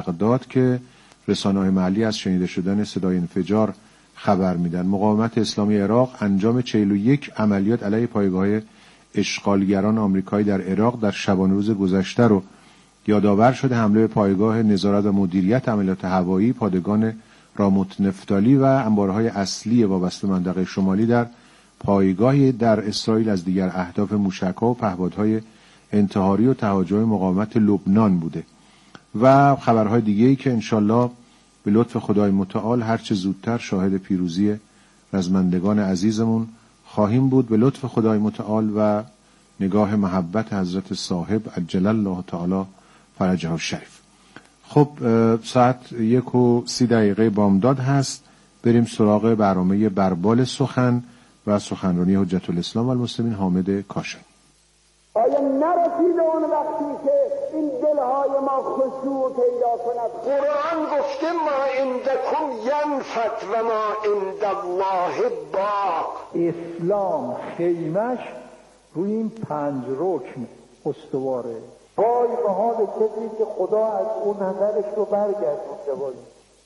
بغداد که رسانه‌های محلی از شنیده شدن صدای انفجار خبر میدن. مقاومت اسلامی عراق انجام 41 عملیات علیه پایگاه اشغالگران آمریکایی در عراق در شبانه روز گذشته رو یادآور شده. حمله پایگاه نظارت و مدیریت عملیات هوایی پادگان راموت نفتالی و انبارهای اصلی وابسته منطقه شمالی در پایگاهی در اسرائیل از دیگر اهداف موشک‌ها و پهپادهای انتحاری و تهاجم مقاومت لبنان بوده و خبرهای دیگه‌ای که انشالله به لطف خدای متعال هرچه زودتر شاهد پیروزی رزمندگان عزیزمون خواهیم بود به لطف خدای متعال و نگاه محبت حضرت صاحب عجل الله تعالی فرجه الشریف. خب ساعت 1:30 بامداد هست. بریم سراغ برنامه بربال سخن و سخنرانی حجت الاسلام و المسلمین حامد کاشانی. آیا نرسیده اون وقتی که این دلهای ما خشوع پیدا کند؟ قرآن گفته ما عندکم ینفد و ما عند الله باق. اسلام خیمش روی این 5 رکن استواره. وای به حال کسی که خدا از اون نظرش رو برگردونده باشه.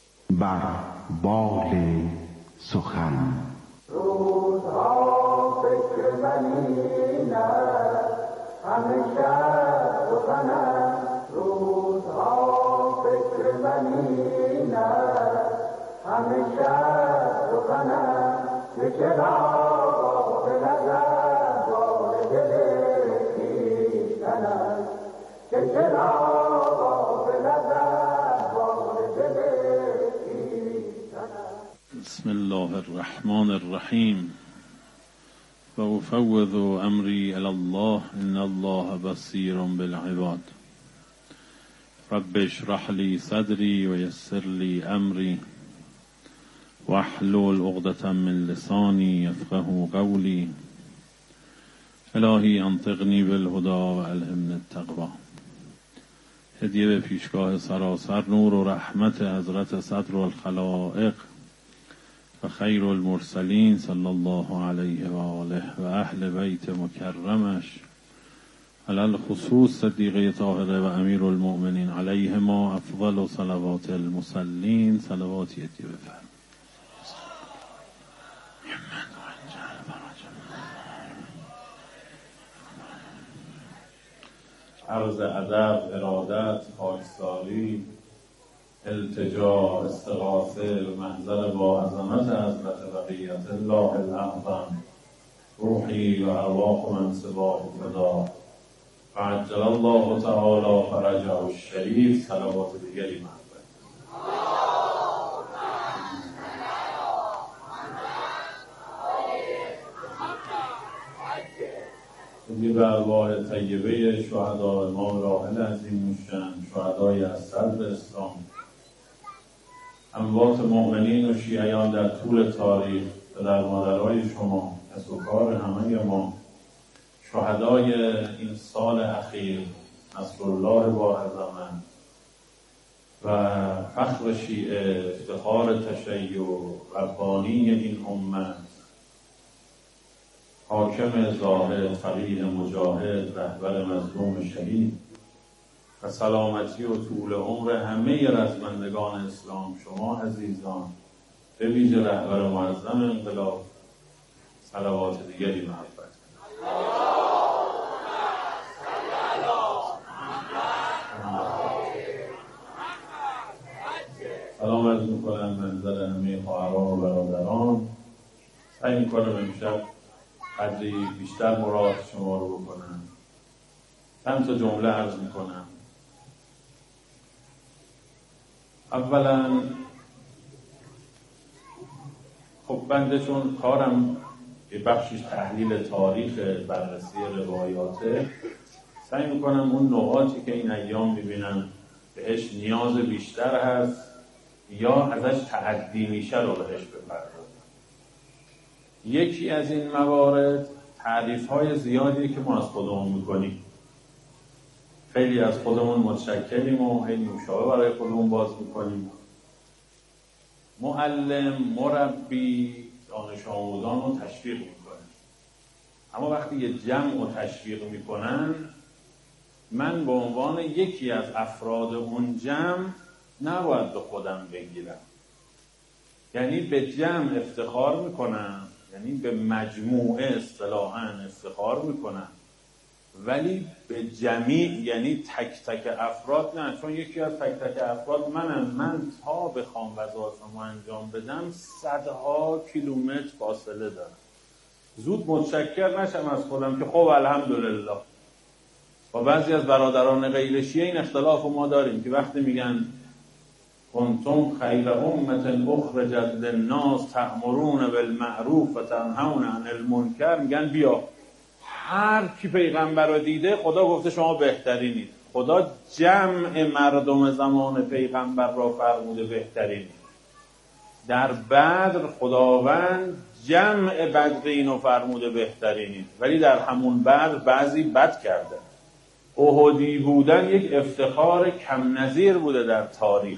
بربال سخن. روزها فکر منینه همیشه سخنه، روزها فکر منینه همیشه سخنه، که چرا به نظر بار دل کیشتنه، که چرا به نظر بار دل کیشتنه. بسم الله الرحمن الرحیم و افوض امری الی الله ان الله بصیر بالعباد. رب اشرح لی صدری و یسر لی امری واحلل عقدة من لسانی یفقهوا قولی. الهی انطقنی بالهدی و الهمنی التقوی. هدیه به پیشگاه سراسر نور و رحمت حضرت صدر الخلائق و خیر المرسلین صلی الله علیه و آله و اهل بیت مکرمش، علل خصوص صدیقه طاهره و امیر المؤمنین علیه ما افضل و صلوات المسلین. صلواتی ادیه بفرم. عرض ادب، ارادت، خاکساری، التجا، استغاثه و محضر با عظمت حضرت بقیت الله الاعظم، روحی و ارواح من سباه فدا و عجل الله تعالی فرجه الشریف. صلوات دیگری محضر. خدی به ارواح طیبه شهداء امام راحل عظیم الشأن، شهدای از صدر اسلام، اموات مؤمنین و شیعیان در طول تاریخ، پدر مادرهای شما، کس و کار همه ما، شهدای این سال اخیر، نصرالله با عظمت و فخر شیعه، افتخار تشیع، ربانی این امت، حاکم زاهد، فقیه مجاهد، رهبر مظلوم شهید و سلامتی و طول عمر همه رزمندگان اسلام، شما عزیزان، به ویژه رهبر معظم انقلاب، صلوات دیگری محبت. سلام عرض میکنم منظر همه خواهران و برادران. سعی میکنم امشب قدری بیشتر مراد شما رو بکنم. چند تا جمله عرض میکنم. اولا خب بنده چون کارم یه بخشش تحلیل تاریخ، بررسی روایاته، سعی میکنم اون نقاطی که این ایام میبینم بهش نیاز بیشتر هست یا ازش تعدی میشه رو بهش بپردازم. یکی از این موارد تعریف‌های زیادی که ما از خودمون میکنیم. خیلی از خودمون متشکلیم و خیلی مشابه برای خودمون باز میکنیم. معلم، مربی، دانش آموزان رو تشویق میکنه. اما وقتی یه جمع رو تشویق میکنن، من به عنوان یکی از افراد اون جمع نباید به خودم بگیرم. یعنی به جمع افتخار میکنم، یعنی به مجموعه اصطلاحاً افتخار میکنم، ولی به جمیع یعنی تک تک افراد نه، چون یکی از تک تک افراد من تا بخوام وظایفمو انجام بدم صدها کیلومتر فاصله دارم. زود متشکر نشم از خودم که خب الحمدلله. با بعضی از برادران غیر شیعه این اختلاف ما داریم که وقتی میگن کنتم خیر امة اخرجت للناس تأمرون بالمعروف و تنهون عن المنکر، میگن بیا هر کی پیغمبر رو دیده خدا گفته شما بهترینید. خدا جمع مردم زمان پیغمبر را فرموده بهترینید. در بدر خداوند جمع بدرین رو فرموده بهترینید، ولی در همون بدر بعضی بد کرده. احدی بودن یک افتخار کم نظیر بوده در تاریخ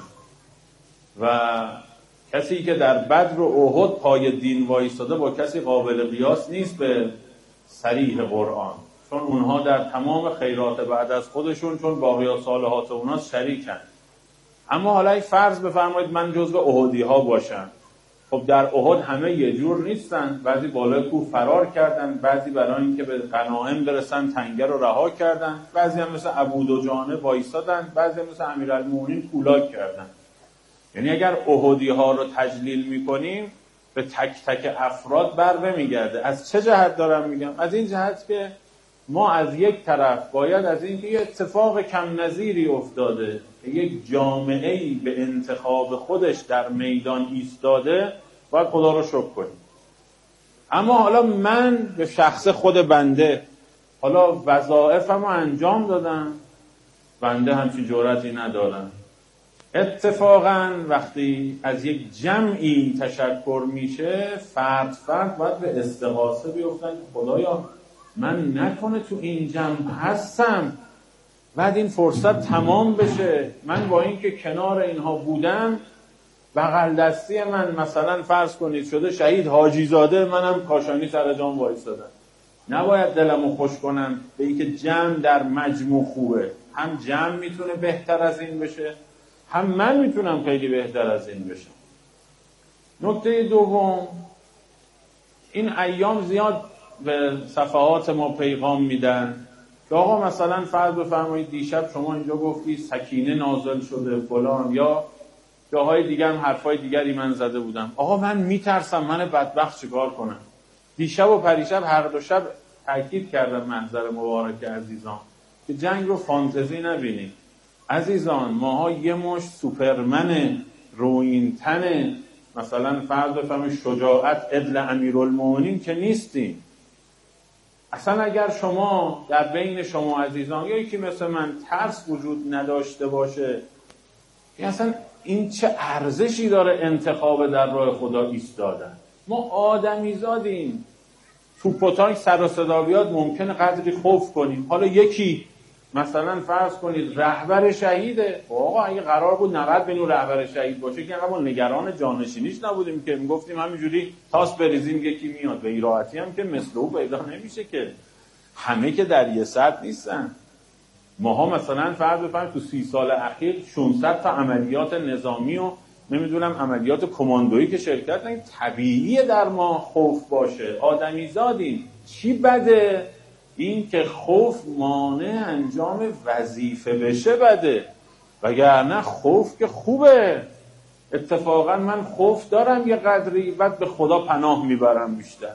و کسی که در بدر و احد پای دین وایستاده با کسی قابل قیاس نیست به صریح قرآن، چون اونها در تمام خیرات بعد از خودشون چون باقیات صالحات اونها شریکن. اما حالا فرض بفرمایید من جزو احدی ها باشم. خب در احد همه یه جور نیستن، بعضی بالای کوه فرار کردن، بعضی برای اینکه به غنایم برسن تنگه رو رها کردن، بعضی هم مثل ابو دجانه وایسادن، بعضی هم مثل امیرالمومنین کولاک کردن. یعنی اگر احدی ها رو تجلیل میکنیم به تک تک افراد بر نمیگرده. از چه جهت دارم میگم؟ از این جهت که ما از یک طرف باید از اینکه یه اتفاق کم نظیری افتاده که یک جامعه‌ای به انتخاب خودش در میدان ایستاده باید خدا رو شکر کنیم. اما حالا من به شخص خود بنده حالا وظایفمو انجام دادم، بنده همچین جرأتی ندارم. اتفاقا وقتی از یک جمعی تشکر میشه فرد باید به استغاثه بیفتن. خدایا من نکنه تو این جمع هستم بعد این فرصت تمام بشه، من با این که کنار اینها بودم بغل دستی من مثلا فرض کنید شده شهید حاجی زاده، منم کاشانی سر جام وایسادم. نباید دلمو خوش کنم به این که جمع در مجموع خوبه. هم جمع میتونه بهتر از این بشه، هم من میتونم خیلی بهتر از این بشم. نکته دوم، این ایام زیاد به صفحات ما پیغام میدن که آقا مثلا فرض بفرمایید دیشب شما اینجا گفتی سکینه نازل شده فلان، یا جاهای دیگر هم حرفای دیگری من زده بودم. آقا من میترسم من بدبخت چیکار کنم؟ دیشب و پریشب هر دو شب تاکید کردم محضر مبارک عزیزان که جنگ رو فانتزی نبینید. عزیزان ماها یه مش سوپرمن روینتن مثلا فرض بفرمایید شجاعت عدل امیرالمومنین که نیستیم. اصلا اگر شما در بین شما عزیزان یا یکی مثل من ترس وجود نداشته باشه، اصلا این چه ارزشی داره انتخاب در راه خدا ایستادن؟ ما آدمیزادیم، توپ و تانک سر و صدا بیاد ممکنه قدری خوف کنیم. حالا یکی مثلا فرض کنید رهبر شهیده، آقا اگه قرار بود 90 بینو رهبر شهید باشه که ما نگران جانشینیش نبودیم که میگفتیم همینجوری تاس بریزیم یکی میاد. به راحتی هم که مثل او پیدا نمیشه که همه که در یه سطح نیستن. ماها مثلا فرض بفرمایید تو 30 سال اخیر 600 تا عملیات نظامی و نمیدونم عملیات کماندویی که شرکت نکنیم. طبیعیه در ما خوف باشه، آدمیزادیم. چی بده؟ این که خوف مانع انجام وظیفه بشه بده، وگرنه خوف که خوبه. اتفاقا من خوف دارم یه قدری، بعد به خدا پناه میبرم بیشتر.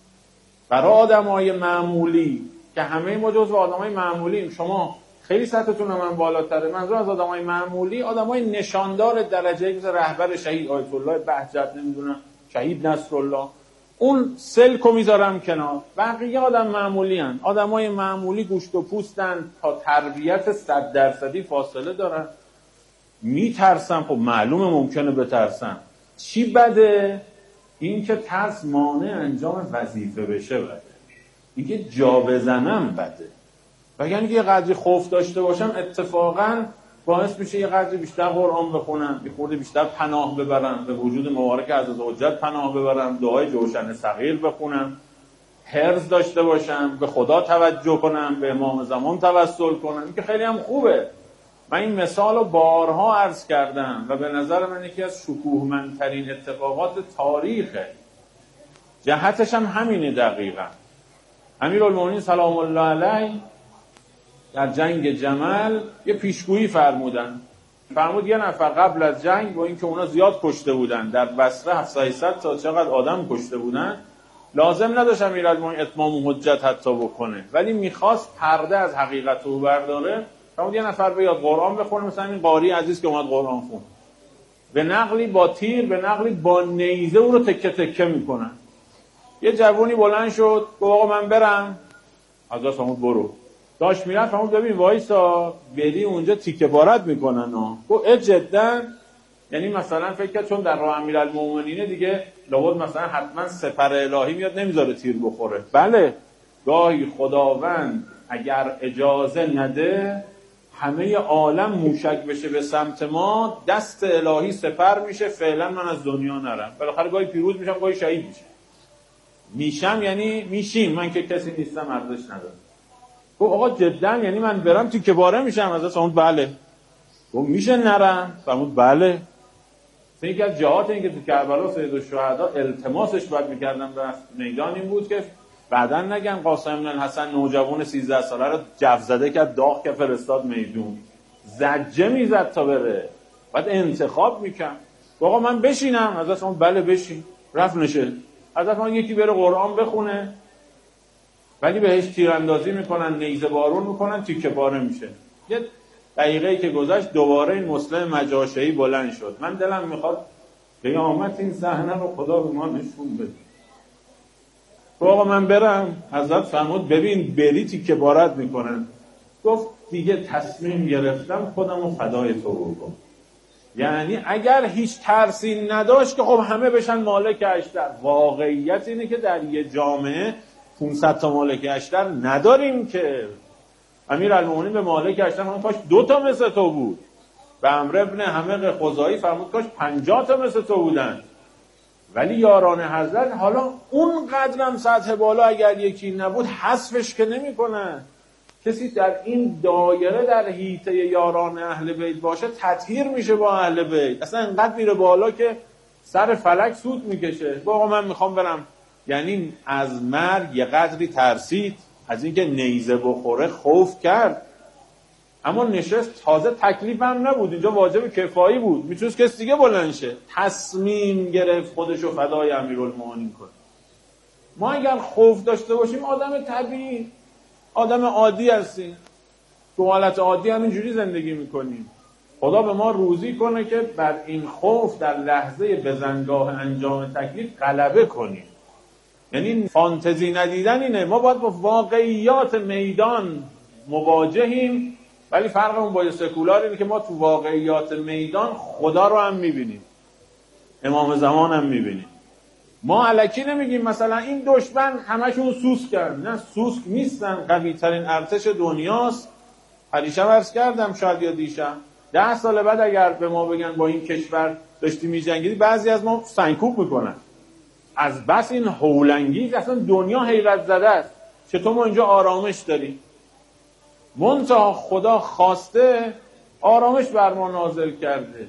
برای آدمای معمولی که همه ما جزو آدمای معمولیم، شما خیلی سطحتون من بالاتره، منظور از آدمای معمولی آدمای نشاندار درجه مثل رهبر شهید آیت الله بهجت، نمیدونم شهید نصرالله، اون سلکو میذارم کنار. بقیه آدم معمولی هن. آدمای معمولی گوشت و پوستن، تا تربیت 100% فاصله دارن. میترسن، خب معلومه ممکنه بترسن. چی بده؟ این که ترس مانع انجام وظیفه بشه بده، این که جا بزنم بده. وگرنه که یه قدری خوف داشته باشم اتفاقا باعث میشه یه قدری بیشتر قرآن بخونم، یه خورده بیشتر پناه ببرم به وجود مبارک عزیز حجت، پناه ببرم، دعای جوشن صغیر بخونم، حرص داشته باشم، به خدا توجه کنم، به امام زمان توسل کنم. این که خیلی هم خوبه، من این مثال رو بارها عرض کردم و به نظر من یکی از شکوهمندترین اتفاقات تاریخه. جهتش هم همینه دقیقا. امیرالمومنین سلام الله علیه در جنگ جمل یه پیشگویی فرمود یه نفر قبل از جنگ با اینکه اونا زیاد کشته بودن، در بصره 700 تا چقدر آدم کشته بودن، لازم نداشت امیرالمومنین اتمام حجت حتی بکنه، ولی میخواست پرده از حقیقت رو برداره. فرمود یه نفر بیاد قرآن بخونه، مثلا این قاری عزیز که اومد قرآن خون، به نقلی با تیر، به نقلی با نیزه او رو تکه تکه میکنن. یه جوونی بلند شد گفت آقا من برم. حضرت فرمود برو. داشت میرفت فرمود ببین وایسا، بری اونجا تیکه بارت میکنن ها. گفت جدا؟ یعنی مثلا فکر کرد چون در راه امیرالمومنینه دیگه لابد مثلا حتما سپر الهی میاد نمیذاره تیر بخوره. بله، گاهی خداوند اگر اجازه نده همه عالم موشک بشه به سمت ما، دست الهی سپر میشه، فعلا من از دنیا نرم. بالاخره گاهی پیروز میشم، گاهی شهید میشم یعنی میشیم، من که کسی نیستم ارزش نداره. گفت آقا جدا یعنی من برم تیکه باره میشم؟ از فرمود بله. گفت میشه نرم؟ فرمود بله. یکی از جهات این که تو کربلا سید الشهدا التماسش باید میکردن به میدان این بود که بعداً نگن قاسم بن الحسن نوجوان 13 ساله رو جف زده کرد داغ که فرستاد میدون، زجه میزد تا بره، بعد انتخاب میکرد. آقا من بشینم؟ حضرت فرمود بله بشین. رفت نشه. حضرت فرمود یکی بره قرآن بخونه، ولی بهش تیراندازی میکنن، نیزه بارون میکنن، تیکه پاره میشه. یه دقیقه‌ای که گذشت دوباره این مسلم مجاشعی بلند شد. من دلم میخواد قیامت این صحنه رو خدا به ما نشون بده. آقا من برم؟ حضرت فرمود ببین بری تیکه بارت میکنن. گفت دیگه تصمیم گرفتم خودم رو فدای تو بکنم. یعنی اگر هیچ ترسی نداشت که خب همه بشن مالک اشتر. واقعیت اینه که در یه جامعه 500 تا مالک اشتر نداریم که. امیرالمومنین به مالک اشتر هم کاش 2 تا مثل تو بود. به عمرو ابن حمق خزاعی فرمود کاش 50 تا مثل تو بودن. ولی یاران حضرت حالا اون قدرم سطح بالا اگر یکی نبود حذفش که نمی‌کنن. کسی در این دایره در حیطه یاران اهل بیت باشه تطهیر میشه با اهل بیت، اصلا انقدر میره بالا که سر فلک سود میکشه. آقا من میخوام برم. یعنی از مرگ یه قدری ترسید، از اینکه نیزه بخوره خوف کرد، اما نشست. تازه تکلیف هم نبود اینجا، واجب کفایی بود، میتونست کسی دیگه بلند شه. تصمیم گرفت خودشو فدای امیرالمومنین کنه. ما اگر خوف داشته باشیم آدم طبیعی، آدم عادی هستیم، تو حالت عادی همینجوری زندگی میکنیم. خدا به ما روزی کنه که بر این خوف در لحظه بزنگاه انجام تکلیف غلبه کنیم. یعنی فانتزی ندیدن اینه، ما باید با واقعیات میدان مواجهیم. ولی فرقمون با سکولار اینه که ما تو واقعیات میدان خدا رو هم میبینیم، امام زمان هم میبینیم. ما الکی نمیگیم مثلا این دشمن همشون سوسک کرد. نه، سوسک نیستن، قوی ترین ارتش دنیاست. پریشب عرض کردم شاید یا دیشب 10 سال بعد اگر به ما بگن با این کشور داشتی میجنگیدی، بعضی از ما سنگکوب میکنن از بس این هولنگی. اصلا دنیا حیرت زده است چطور ما اینجا آرامش داریم. منتها خدا خواسته آرامش بر ما نازل کرده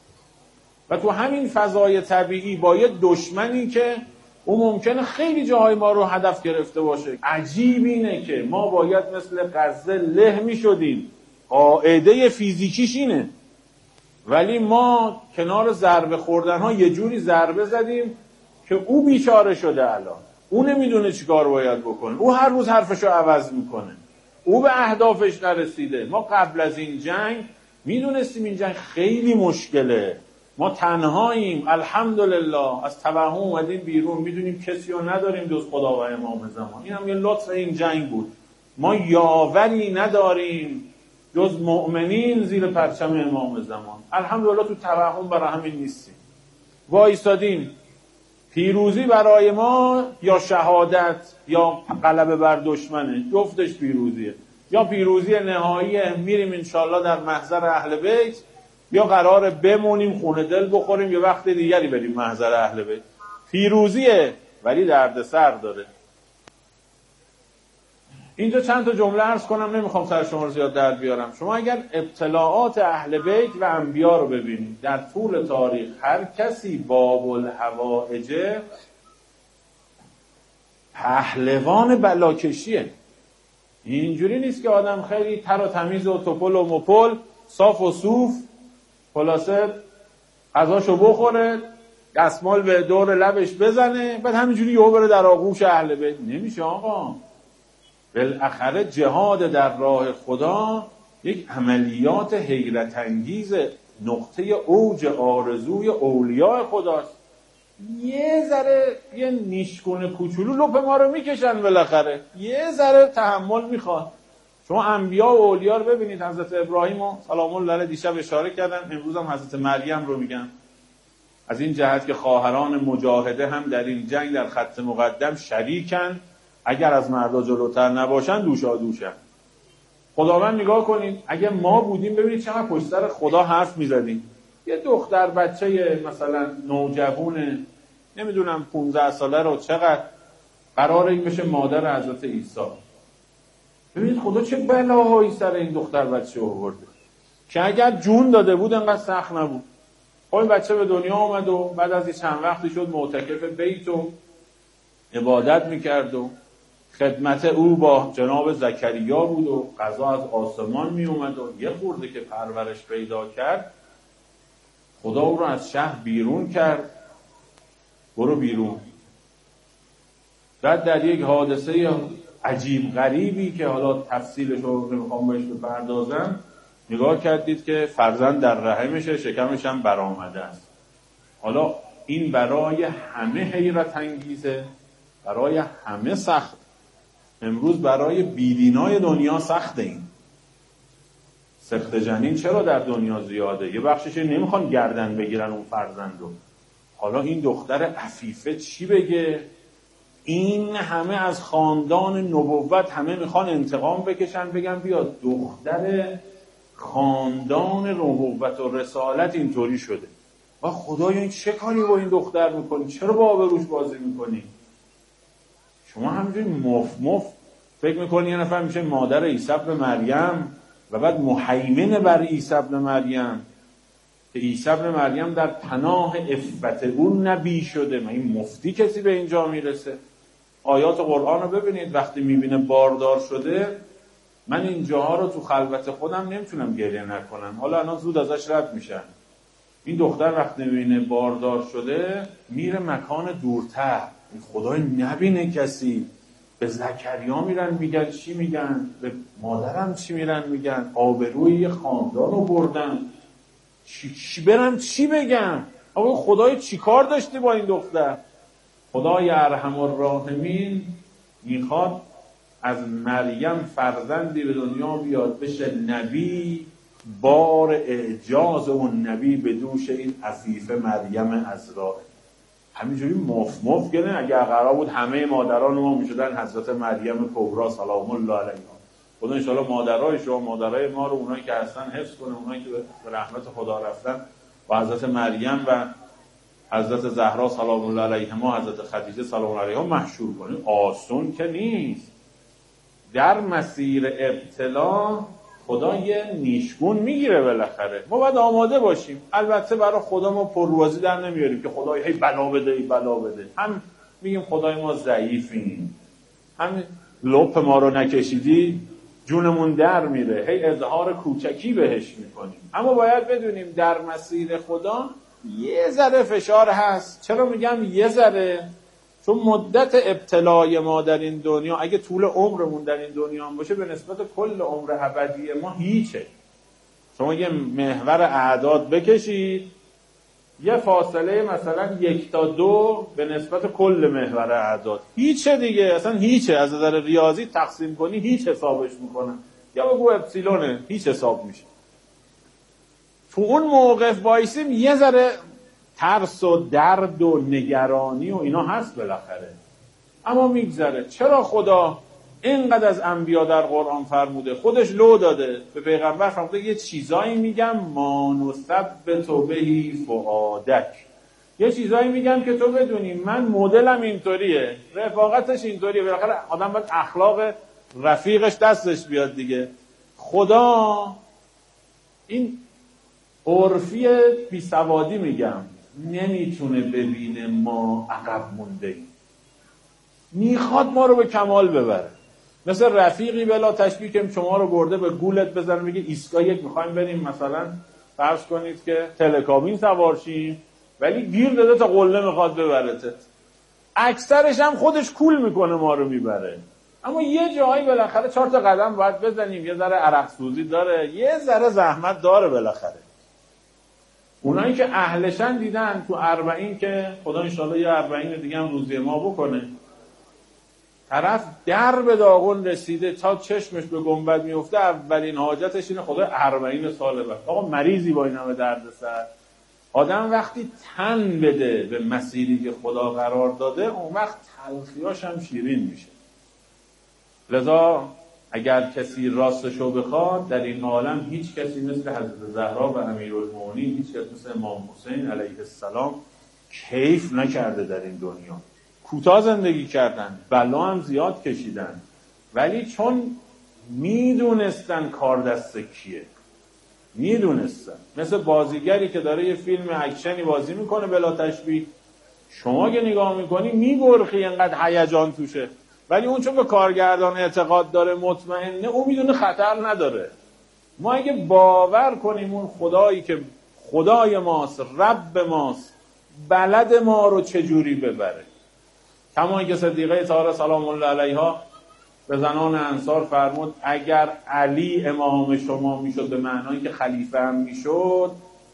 و تو همین فضای طبیعی با یه دشمنی که اون ممکنه خیلی جاهای ما رو هدف گرفته باشه. عجیب اینه که ما باید مثل غزه له می شدیم، قاعده فیزیکیش اینه، ولی ما کنار ضربه خوردن ها یه جوری ضربه زدیم که او بیچاره شده. الان او نمیدونه چی کار باید بکنه، او هر روز حرفشو عوض میکنه، او به اهدافش نرسیده. ما قبل از این جنگ میدونستیم این جنگ خیلی مشکله، ما تنهاییم، الحمدلله از توهم اومدیم بیرون، میدونیم کسی رو نداریم جز خدا و امام زمان. این هم یه لطف این جنگ بود. ما یاوری نداریم جز مؤمنین زیر پرچم امام زمان. الحمدلله تو توهم برای همین نیستیم، وایسادیم. پیروزی برای ما یا شهادت یا غلبه بر دشمنه، جفتش پیروزیه. یا پیروزی نهاییه، میریم انشالله در محضر اهل بیت، یا قراره بمونیم خونه دل بخوریم یه وقت دیگری بریم محضر اهل بیت. پیروزیه ولی دردسر داره. اینجا چند تا جمله عرض کنم، نمیخوام سر شما رو زیاد در بیارم. شما اگر ابتلاعات اهل بیت و انبیا رو ببینید در طول تاریخ، هر کسی باب الحوائج پهلوان بلاکشیه. اینجوری نیست که آدم خیلی تر و تمیز و توپل و مپل، صاف و صوف، خلاصه غذاشو بخوره، دستمال به دور لبش بزنه، بعد همینجوری یهو بره در آغوش اهل بیت. نمیشه آقا. بالاخره جهاد در راه خدا یک عملیات حیرت انگیز، نقطه اوج آرزوی اولیاء خداست. یه ذره یه نیشگون کوچولو لپ ما رو میکشن، بالاخره یه ذره تحمل میخواد. شما انبیا و اولیا رو ببینید. حضرت ابراهیم و سلام الله علیه دیشب اشاره کردن، امروز هم حضرت مریم رو میگن. از این جهت که خواهران مجاهده هم در این جنگ در خط مقدم شریکن، اگر از مردا جلوتر نباشن دوشا دوشن. خداوند نگاه کنید، اگه ما بودیم ببینید چقدر پشت سر خدا حرف میزدیم. یه دختر بچه مثلا نوجوان نمیدونم 15 ساله رو چقدر قراره این بشه مادر حضرت عیسی. ببینید خدا چه بلاهایی سر این دختر بچه آورده که اگر جون داده بود انقدر سخت نبود. این بچه به دنیا آمد و بعد از چند وقتی شد معتکف بیت و عبادت میکرد و خدمت او با جناب زکریا بود و غذا از آسمان می اومد و یه خورده که پرورش پیدا کرد، خدا او رو از شهر بیرون کرد. برو بیرون. بعد در یک حادثه عجیب غریبی که حالا تفصیلش رو نمیخوام بهش بپردازم، نگاه کردید که فرزند در رحمشه، شکمش هم برآمده است. حالا این برای همه حیرت انگیزه، برای همه سخت. امروز برای بیدینای دنیا سخته. این سخت جنین چرا در دنیا زیاده؟ یه بخشش نمیخوان گردن بگیرن اون فرزندو. حالا این دختر عفیفه چی بگه؟ این همه از خاندان نبوت همه میخوان انتقام بکشن، بگن بیا دختر خاندان نبوت و رسالت اینطوری شده و خدایا این چه کاری با این دختر میکنی؟ چرا با آبروش بازی میکنی؟ شما همینجوری مف فکر میکنی یه نفر میشه مادر عیسی ابن مریم و بعد محیمن بر عیسی ابن مریم، که عیسی ابن مریم در پناه عفت اون نبی شده. من این مفتی کسی به اینجا میرسه؟ آیات قرآن رو ببینید. وقتی میبینه باردار شده، من این جاها رو تو خلوت خودم نمیتونم گریه نکنم. حالا الان زود ازش رد میشن. این دختر وقتی میبینه باردار شده میره مکان دورتر، خدای نبینه کسی. به زکریا میرن میگن چی میگن، به مادرم چی میرن میگن، آبروی خاندان رو بردن، چی برم چی بگم؟ آقا خدای چی کار داشتی با این دختر؟ خدای ارحم الراحمین میخواد از مریم فرزندی به دنیا بیاد بشه نبی، بار اعجاز اون نبی به دوش این عفیفه مریم عذرا. همینجوری مف گنه. اگر قرار بود همه مادران ما میشدن حضرت مریم کبرا سلام الله علیها، خدا ان شاءالله مادرای شما، مادرای ما رو، اونایی که هستن حفظ کنه، اونایی که به رحمت خدا رفتن، و حضرت مریم و حضرت زهرا سلام الله علیهما، حضرت خدیجه سلام الله علیها محشور کنه. آسون که نیست. در مسیر ابتلا خدا یه نیشگون میگیره بالاخره. ما باید آماده باشیم. البته برای خدا ما پرروازی در نمیاریم که خدای هی بلا بده بلا بده. هم میگیم خدای ما ضعیفیم، هم لپ ما رو نکشیدی جونمون در میره، هی اظهار کوچکی بهش میکنیم. اما باید بدونیم در مسیر خدا یه ذره فشار هست. چرا میگم یه ذره؟ چون مدت ابتلای ما در این دنیا، اگه طول عمرمون در این دنیا هم باشه، به نسبت کل عمر ابدی ما هیچه. شما یه محور اعداد بکشید، یه فاصله مثلا 1 تا 2 به نسبت کل محور اعداد هیچه دیگه، اصلا هیچه. از نظر ریاضی تقسیم کنی هیچ حسابش میکنن، یا بگو اپسیلونه هیچ حساب میشه. تو اون موقف بایسیم یه ذره ترس و درد و نگرانی و اینا هست بالاخره، اما میگذره. چرا خدا اینقدر از انبیا در قرآن فرموده؟ خودش لو داده به پیغمبر، فرموده یه چیزایی میگم ما نثبت بهی فؤادک، یه چیزایی میگم که تو بدونی من مدلم اینطوریه، رفاقتش اینطوریه. بالاخره آدم باید اخلاق رفیقش دستش بیاد دیگه. خدا این عرفی بیسوادی میگم نمیتونه ببینه ما عقب مونده ایم، میخواد ما رو به کمال ببره. مثل رفیقی بلا تشبیه که شما رو برده به گولت بزنه میگه ایستگاه یک میخوایم بریم مثلا فرض کنید که تلکابین سوار شیم، ولی گیر داده تا قله میخواد ببرتت. اکثرش هم خودش کول میکنه ما رو میبره، اما یه جایی بالاخره 4 تا قدم باید بزنیم، یه ذره عرق سوزی داره، یه ذره زحمت داره بالاخره. اونایی که اهلشن دیدن تو 40 که خدا انشالله یه 40 دیگه هم روزی ما بکنه، طرف در به داغون رسیده تا چشمش به گنبد میفته، اولین حاجتش اینه خدا 40 ساله بعد. آقا مریضی با این همه دردسر. آدم وقتی تن بده به مسیری که خدا قرار داده، اون وقت تلخیاش هم شیرین میشه. لذا اگر کسی راستشو بخواد در این عالم هیچ کسی مثل حضرت زهرا و امیرالمومنین، هیچ کسی مثل امام حسین علیه السلام کیف نکرده در این دنیا. کوتاه زندگی کردن، بلا هم زیاد کشیدن، ولی چون میدونستن کار دست کیه، میدونستن. مثل بازیگری که داره یه فیلم اکشنی بازی میکنه بلا تشبیه، شما که نگاه میکنی میبرخی انقدر هیجان توشه، ولی اون چون به کارگردان اعتقاد داره، مطمئنه، اون میدونه خطر نداره. ما اگه باور کنیم اون خدایی که خدای ماست، رب ماست، بلد ما رو چجوری ببره. کما اینکه صدیقه طاهره سلام الله علیها به زنان انصار فرمود اگر علی امام شما میشد، به معنایی که خلیفه هم میشد،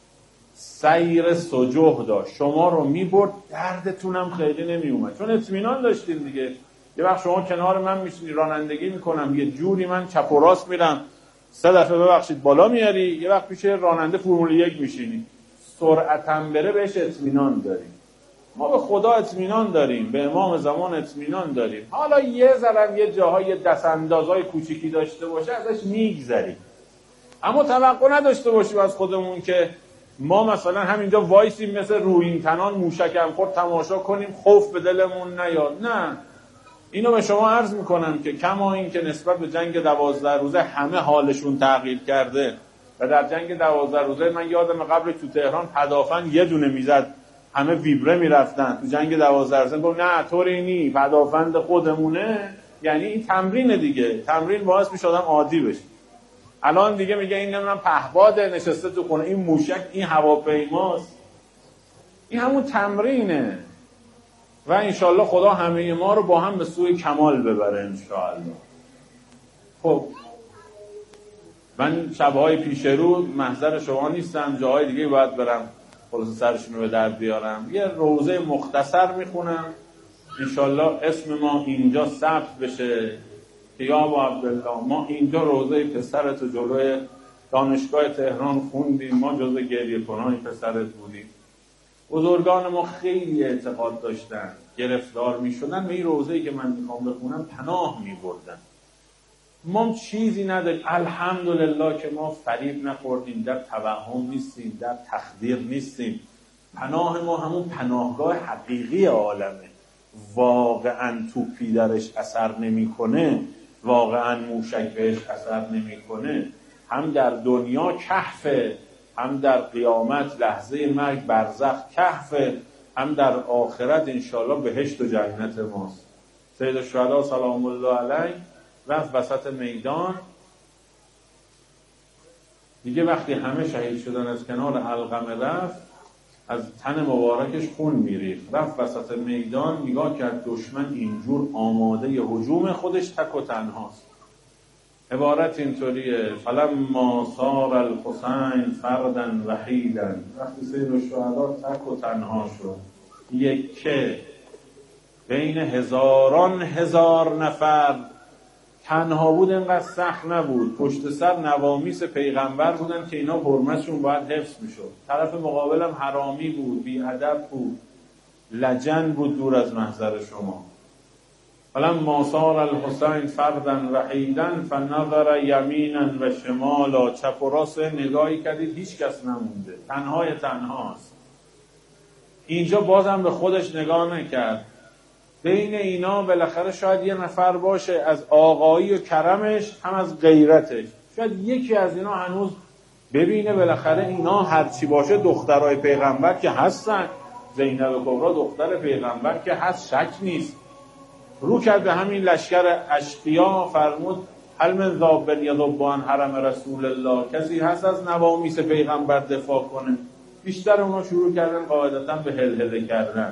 سیر سجوح داشت، شما رو میبرد، دردتونم خیلی نمیومد، چون اطمینان داشتین دیگه. یه وقت شما کنار من میشینی رانندگی میکنم، یه جوری من چپ و راست میرم، 3 دفعه ببخشید بالا میاری، یه وقت پیش راننده فرمول 1 میشینی، سرعتم بره بهش اطمینان داریم. ما به خدا اطمینان داریم، به امام زمان اطمینان داریم. حالا یه ذره یه جاهای دستاندازهای کوچیکی داشته باشه ازش میگذریم، اما توقع نداشته باشیم از خودمون که ما مثلا همینجا وایسیم مثل رویینتنان موشکم خورد تماشا کنیم، خوف به دلمون نیاد. نه، اینو به شما عرض میکنم که کما این که نسبت به جنگ 12 روزه همه حالشون تغییر کرده و در جنگ 12 روزه من یادم قبل تو تهران پدافند یه دونه میزد همه ویبره میرفتن، تو جنگ 12 روزه گفت نه طوری نی، پدافند خودمونه. یعنی این تمرینه دیگه، تمرین باعث میشه آدم عادی بشه. الان دیگه میگه این نمیدونم پهباده نشسته تو خونه، این موشک، این هواپیماست. این همون تمرینه و انشالله خدا همه ما رو با هم به سوی کمال ببره انشالله. خب من شبهای پیش رو محضر شما نیستم، جاهای دیگه باید برم خلاص سرشون رو به درد بیارم. یه روزه مختصر میخونم انشالله اسم ما اینجا ثبت بشه که یا ابا عبدالله ما اینجا روزه پسرت جلوی دانشگاه تهران خوندیم، ما جزو گریه کنای پسرت بودیم. بزرگان ما خیلی اعتقاد داشتن، گرفتار میشدن به این روزه‌ای که من میخوام بخونم پناه میبردن. ما چیزی نداریم الحمدلله که ما فریب نخوردیم، در توهم نیستیم، در تخدیر نیستیم. پناه ما همون پناهگاه حقیقی عالمه. واقعا توپی درش اثر نمیکنه، واقعا موشک بهش اثر نمیکنه. هم در دنیا کهفه، هم در قیامت لحظه مرگ برزخ کهفه، هم در آخرت انشالله بهشت و جنت ماست. سید الشهدا سلام الله علیه رفت وسط میدان دیگه، وقتی همه شهید شدن از کنار علقمه رفت، از تن مبارکش خون میریخت، رفت وسط میدان نگاه کرد دشمن اینجور آماده هجوم خودش تک و تنهاست. عبارت اینطوریه فلما صار الحسین فردا وحیدا، وقتی سید الشهدا تک و تنها شد، یکه بین هزاران هزار نفر تنها بود، اینقدر سخت نبود. پشت سر نوامیس پیغمبر بودن که اینا حرمتشون باید حفظ میشد. طرف مقابلم حرامی بود، بی ادب بود، لجن بود دور از محضر شما. فلما صار الحسین فردا وحیدا فنظر یمینا و شمالا، چپ و راست نگاهی کردید هیچ کس نمونده، تنهاست. اینجا بازم به خودش نگاه نکرد، بین اینا بالاخره شاید یه نفر باشه از آقایی و کرمش هم از غیرتش، شاید یکی از اینا هنوز ببینه بالاخره اینا هرچی باشه دخترای پیغمبر که هستن، زینب کبرا دختر پیغمبر که هست، شک نیست. رو کرد به همین لشکر اشقیا، فرمود هل من ذاب یذب عن حرم رسول الله، کسی هست از نوامیس پیغمبر دفاع کنه؟ بیشتر اونا شروع کردن قاعدتا به هلهله کردن،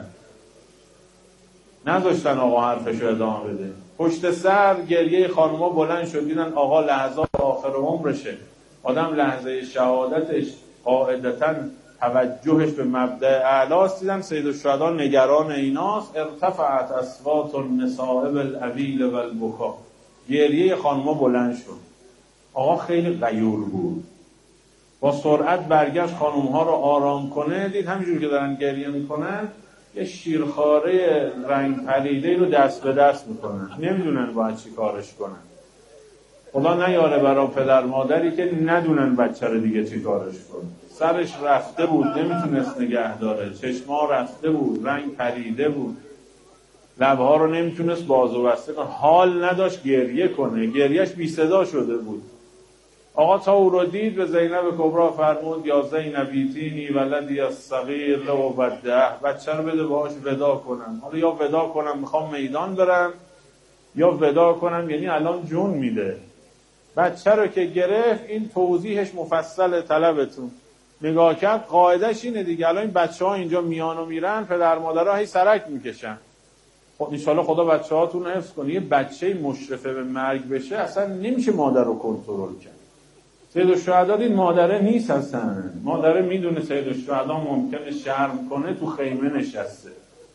نذاشتن آقا حرفشو ادامه بده. پشت سر گریه خانوما بلند شد، دیدن آقا لحظات آخر عمرشه، آدم لحظه شهادتش قاعدتا توجهش به مبدأ اعلاست. دیدن سید الشهدا نگران ایناست. ارتفعت اصوات النساء بالعویل والبکا، گریه خانوما بلند شد. آقا خیلی غیور بود، با سرعت برگشت خانومها رو آرام کنه، دید همینجور که دارن گریه میکنن یه شیرخواره رنگ پریده رو دست به دست میکنن، نمیدونن باید چی کارش کنن. خدا نیاره برای پدر مادری که ندونن بچه رو دیگه چی کارش کنن. سرش رفته بود، نمیتونست نگه داره، چشما رفته بود، رنگ پریده بود، لبها رو نمیتونست باز و بسته کنه، حال نداشت گریه کنه، گریهش بی صدا شده بود. آقا تا او رو دید به زینب کبرا فرمود یا زینبیتینی ولدی الصغیر لو بده، بچه رو بده باهاش ودا کنم. حالا یا ودا کنم میخوام میدان برم، یا ودا کنم یعنی الان جون میده. بچه رو که گرفت، این توضیحش مفصل طلبتون، نگاه کرد قاعدش اینه دیگه، الان این بچه ها اینجا میان و میرن، پدر مادرها هی سرک میکشن. خب انشالله خدا بچه هاتون رو حفظ کنه. یه بچه مشرفه به مرگ بشه اصلا نمیشه مادر رو کنترل کرد. سید الشهدا دید مادره نیست اصلا، مادره میدونه سید الشهدا ممکنه شرم کنه، تو خیمه نشسته.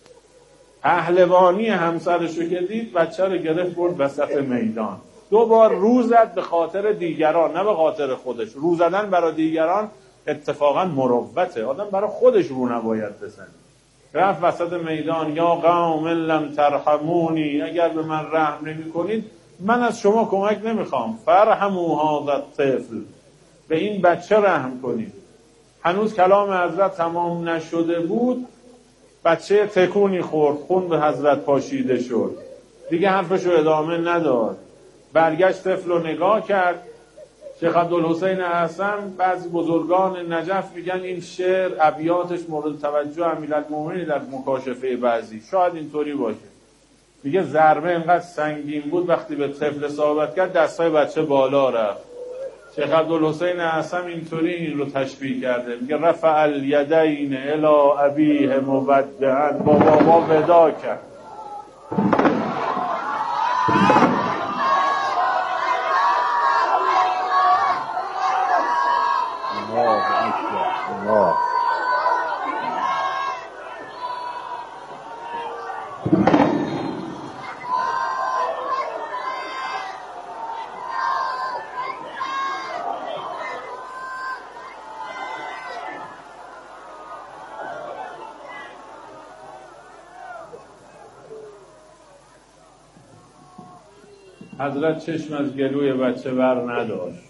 پهلوانی همسرش رو که دید، بچه رو گرفت برد وسط میدان. 2 بار رو زد به خاطر دیگران، نه به خاطر خودش. رو زدن برای دیگران اتفاقا مروته، آدم برای خودش رو نباید بزنه. رفت وسط میدان، یا قوم لم ترحمونی، اگر به من رحم نمی کنید من از شما کمک نمیخوام. فرحموا هذا الطفل، به این بچه رحم کنید. هنوز کلام حضرت تمام نشده بود، بچه تکونی خورد، خون به حضرت پاشیده شد، دیگه حرفشو ادامه نداد. برگشت طفل رو نگاه کرد. شیخ عبدالحسین حسن، بعضی بزرگان نجف میگن این شعر ابیاتش مورد توجه امیرالمومنین در مکاشفه بعضی، شاید اینطوری باشه. میگه ضربه اینقدر سنگین بود وقتی به طفل اصابت کرد دستای بچه بالا رفت. شیخ عبدالحسین حسن اینطوری این رو تشبیه کرده، میگه رفع الیدین الی ابیه مودعا، با بابا ودا کرد. حضرت چشم از گلوی بچه بر نداشت.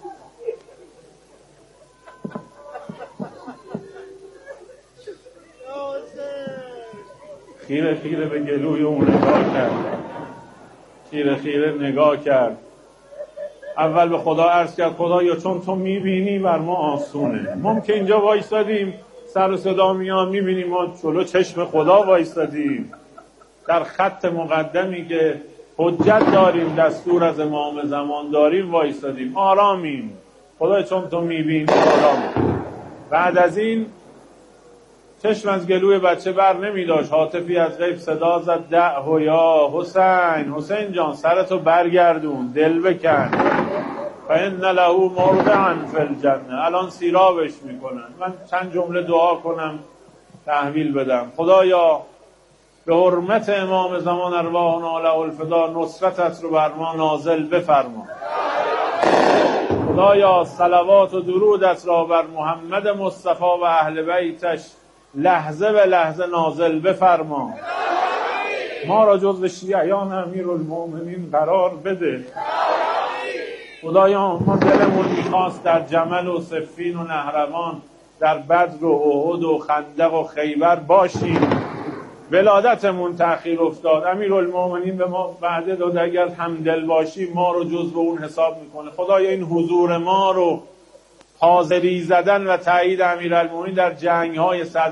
خیره خیره به گلوی اون نگاه کرد، خیره خیره نگاه کرد. اول به خدا عرض کرد خدایا چون تو میبینی بر ما آسونه، ما که اینجا وایستادیم سر و صدا میاد میبینیم، ما جلو چشم خدا وایستادیم در خط مقدمی که حجت داریم، دستور از امام زمان داریم، وایستادیم، آرامیم. خدایا چون تو میبینی آرامیم. بعد از این چشم از گلوی بچه بر نمی داشت. هاتفی از غیب صدا زد دعه یا حسین، حسین جان سرتو برگردون، دل بکن، فإن له مرضعا فی الجنه، الان سیرابش میکنن. من چند جمله دعا کنم تحویل بدم. خدایا به حرمت امام زمان ارواحنا له الفدا، نصرتت رو بر ما نازل بفرما. خدایا صلوات و درودت را بر محمد مصطفی و اهل بیتش لحظه به لحظه نازل بفرما. ما را جزو شیعیان امیرالمومنین قرار بده. خدایا ما دلمون میخواست در جمل و صفین و نهروان، در بدر و احد و خندق و خیبر باشیم، ولادتمون تأخیر افتاد، امیرالمومنین به ما وعده داد اگر همدل باشی ما رو جزو اون حساب میکنه. خدایا این حضور ما رو حاضری زدن و تایید امیرالمومنین در جنگ‌های